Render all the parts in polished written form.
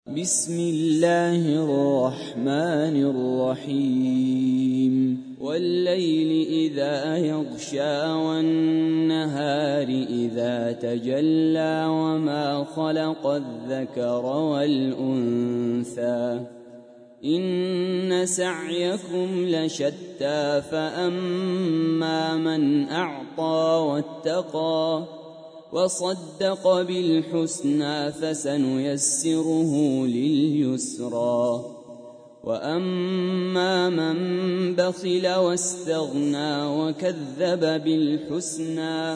بسم الله الرحمن الرحيم والليل إذا يغشى والنهار إذا تجلى وما خلق الذكر والأنثى إن سعيكم لشتى فأما من أعطى واتقى وصدق بالحسنى فسنيسره لليسرى وأما من بخل واستغنى وكذب بالحسنى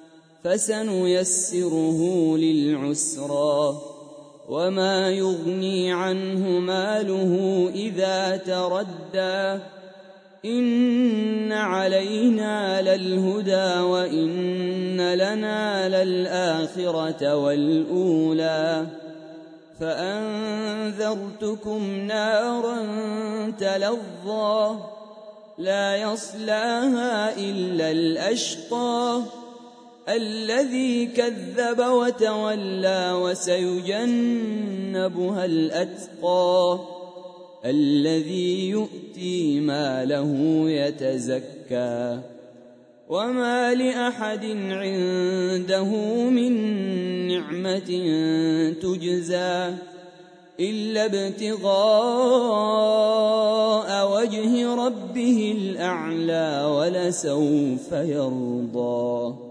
فسنيسره للعسرى وما يغني عنه ماله إذا تردى إن علينا للهدى وإن لنا للآخرة والأولى فأنذرتكم نارا تلظى لا يصلاها إلا الأشقى الذي كذب وتولى وسيجنبها الأتقى الذي يؤتي ماله يتزكى وما لأحد عنده من نعمة تجزى إلا ابتغاء وجه ربه الأعلى ولسوف يرضى.